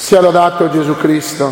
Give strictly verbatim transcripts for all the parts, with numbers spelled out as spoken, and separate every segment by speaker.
Speaker 1: Sia lodato Gesù Cristo.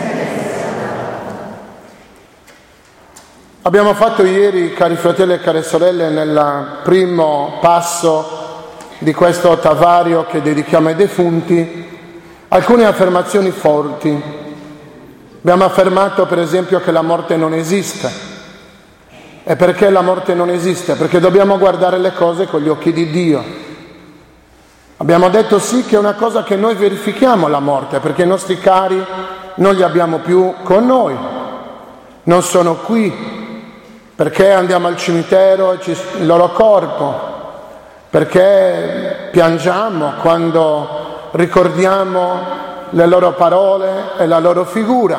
Speaker 1: Abbiamo fatto ieri, cari fratelli e care sorelle, nel primo passo di questo ottavario che dedichiamo ai defunti, alcune affermazioni forti. Abbiamo affermato, per esempio, che la morte non esiste. E perché la morte non esiste? Perché dobbiamo guardare le cose con gli occhi di Dio. Abbiamo detto sì che è una cosa che noi verifichiamo la morte, perché i nostri cari non li abbiamo più con noi, non sono qui, perché andiamo al cimitero e ci, il loro corpo, perché piangiamo quando ricordiamo le loro parole e la loro figura.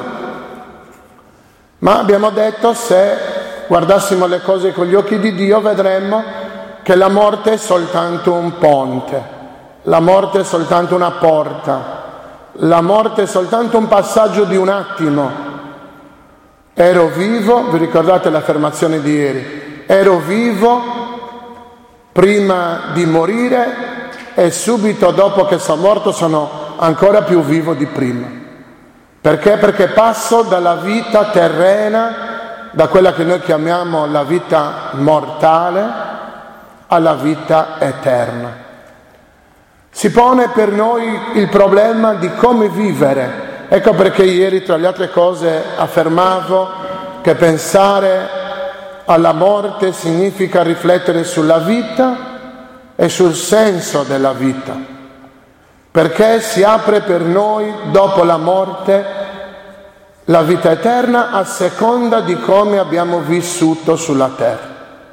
Speaker 1: Ma abbiamo detto, se guardassimo le cose con gli occhi di Dio, vedremmo che la morte è soltanto un ponte. La morte è soltanto una porta, la morte è soltanto un passaggio di un attimo. Ero vivo, vi ricordate l'affermazione di ieri? Ero vivo prima di morire e subito dopo che sono morto sono ancora più vivo di prima. Perché? Perché passo dalla vita terrena, da quella che noi chiamiamo la vita mortale, alla vita eterna. Si pone per noi il problema di come vivere. Ecco perché ieri, tra le altre cose, affermavo che pensare alla morte significa riflettere sulla vita e sul senso della vita, perché si apre per noi, dopo la morte, la vita eterna a seconda di come abbiamo vissuto sulla terra.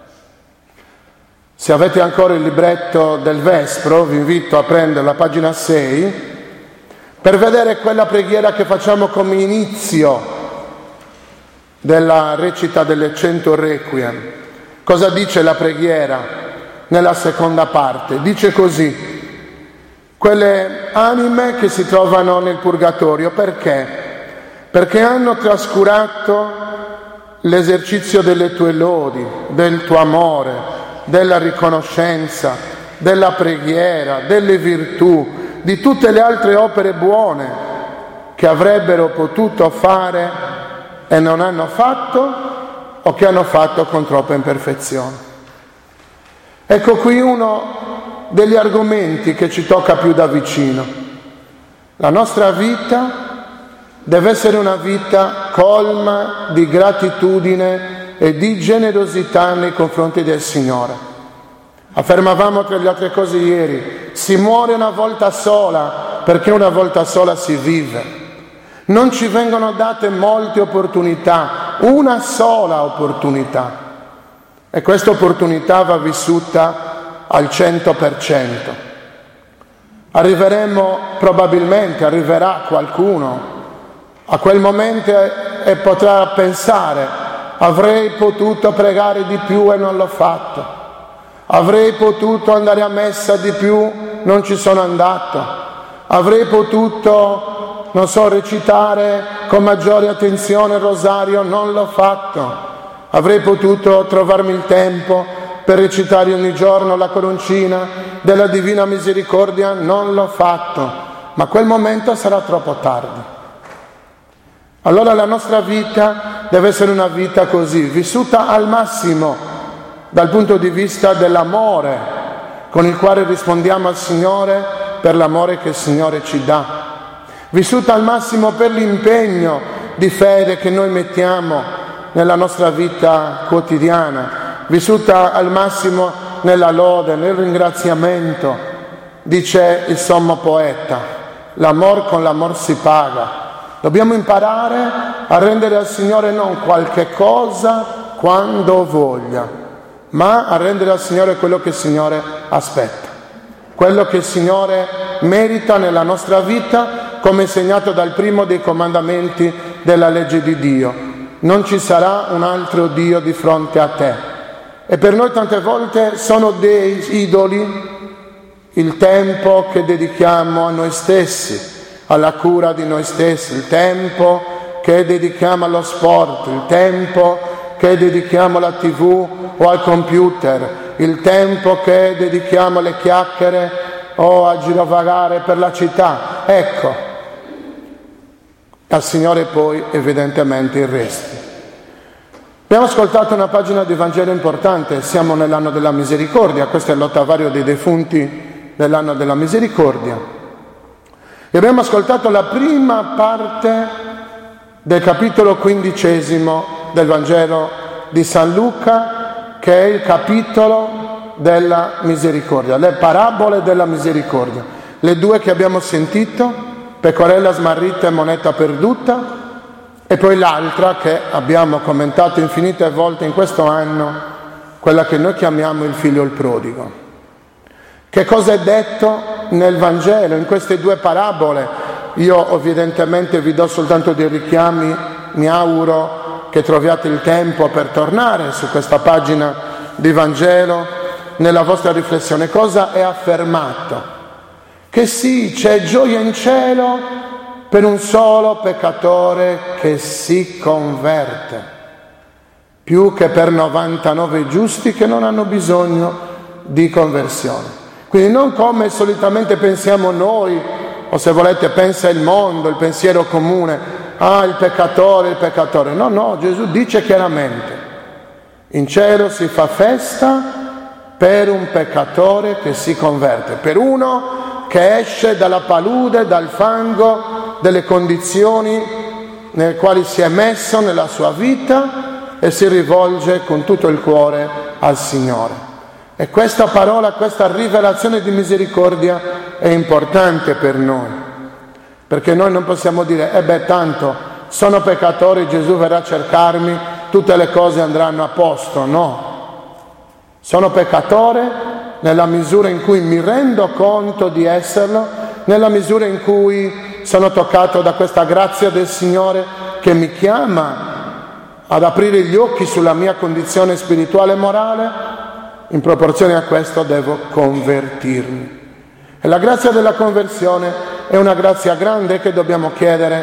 Speaker 1: Se avete ancora il libretto del Vespro, vi invito a prendere la pagina sei per vedere quella preghiera che facciamo come inizio della recita delle cento requiem. Cosa dice la preghiera nella seconda parte? Dice così: quelle anime che si trovano nel purgatorio, perché? Perché hanno trascurato l'esercizio delle tue lodi, del tuo amore, della riconoscenza, della preghiera, delle virtù, di tutte le altre opere buone che avrebbero potuto fare e non hanno fatto, o che hanno fatto con troppa imperfezione. Ecco qui uno degli argomenti che ci tocca più da vicino. La nostra vita deve essere una vita colma di gratitudine e di generosità nei confronti del Signore. Affermavamo, tra le altre cose, ieri, si muore una volta sola, perché una volta sola si vive. Non ci vengono date molte opportunità, una sola opportunità, e questa opportunità va vissuta al cento per cento. Arriveremo, probabilmente arriverà qualcuno a quel momento e potrà pensare: avrei potuto pregare di più e non l'ho fatto. Avrei potuto andare a messa di più, non ci sono andato. Avrei potuto, non so, recitare con maggiore attenzione il rosario, non l'ho fatto. Avrei potuto trovarmi il tempo per recitare ogni giorno la coroncina della Divina Misericordia, non l'ho fatto. Ma quel momento sarà troppo tardi. Allora la nostra vita deve essere una vita così, vissuta al massimo dal punto di vista dell'amore con il quale rispondiamo al Signore per l'amore che il Signore ci dà, vissuta al massimo per l'impegno di fede che noi mettiamo nella nostra vita quotidiana, vissuta al massimo nella lode, nel ringraziamento. Dice il sommo poeta: l'amor con l'amor si paga. Dobbiamo imparare a rendere al Signore non qualche cosa quando voglia, ma a rendere al Signore quello che il Signore aspetta, quello che il Signore merita nella nostra vita, come insegnato dal primo dei comandamenti della legge di Dio. Non ci sarà un altro Dio di fronte a te. E per noi tante volte sono dei idoli il tempo che dedichiamo a noi stessi, alla cura di noi stessi, il tempo che dedichiamo allo sport, il tempo che dedichiamo alla tivù o al computer, il tempo che dedichiamo alle chiacchiere o a girovagare per la città. Ecco, al Signore poi evidentemente il resto. Abbiamo ascoltato una pagina di Vangelo importante, siamo nell'anno della misericordia, questo è l'ottavario dei defunti dell'anno della misericordia. E abbiamo ascoltato la prima parte del capitolo quindicesimo del Vangelo di San Luca, che è il capitolo della misericordia, le parabole della misericordia, le due che abbiamo sentito, pecorella smarrita e moneta perduta, e poi l'altra che abbiamo commentato infinite volte in questo anno, quella che noi chiamiamo il figlio il prodigo. Che cosa è detto nel Vangelo, in queste due parabole? Io evidentemente vi do soltanto dei richiami, mi auguro che troviate il tempo per tornare su questa pagina di Vangelo nella vostra riflessione. Cosa è affermato? Che sì, c'è gioia in cielo per un solo peccatore che si converte, più che per novantanove giusti che non hanno bisogno di conversione. Quindi non come solitamente pensiamo noi, o se volete pensa il mondo, il pensiero comune, ah il peccatore, il peccatore. No, no, Gesù dice chiaramente, in cielo si fa festa per un peccatore che si converte, per uno che esce dalla palude, dal fango, delle condizioni nelle quali si è messo nella sua vita e si rivolge con tutto il cuore al Signore. E questa parola, questa rivelazione di misericordia è importante per noi, perché noi non possiamo dire, eh beh tanto sono peccatore, Gesù verrà a cercarmi, tutte le cose andranno a posto. No, sono peccatore nella misura in cui mi rendo conto di esserlo, nella misura in cui sono toccato da questa grazia del Signore che mi chiama ad aprire gli occhi sulla mia condizione spirituale e morale. In proporzione a questo devo convertirmi. E la grazia della conversione è una grazia grande che dobbiamo chiedere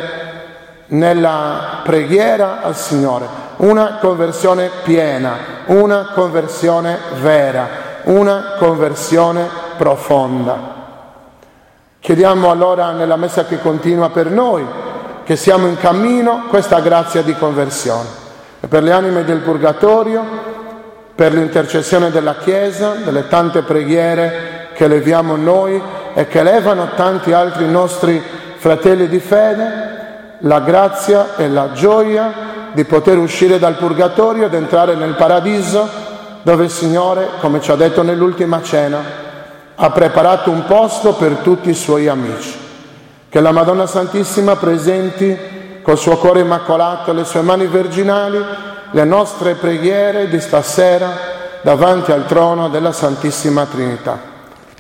Speaker 1: nella preghiera al Signore. Una conversione piena, una conversione vera, una conversione profonda. Chiediamo allora nella messa che continua per noi, che siamo in cammino, questa grazia di conversione. E per le anime del purgatorio, per l'intercessione della Chiesa, delle tante preghiere che leviamo noi e che levano tanti altri nostri fratelli di fede, la grazia e la gioia di poter uscire dal purgatorio ed entrare nel paradiso, dove il Signore, come ci ha detto nell'ultima cena, ha preparato un posto per tutti i suoi amici. Che la Madonna Santissima presenti col suo cuore immacolato e le sue mani virginali le nostre preghiere di stasera davanti al trono della Santissima Trinità.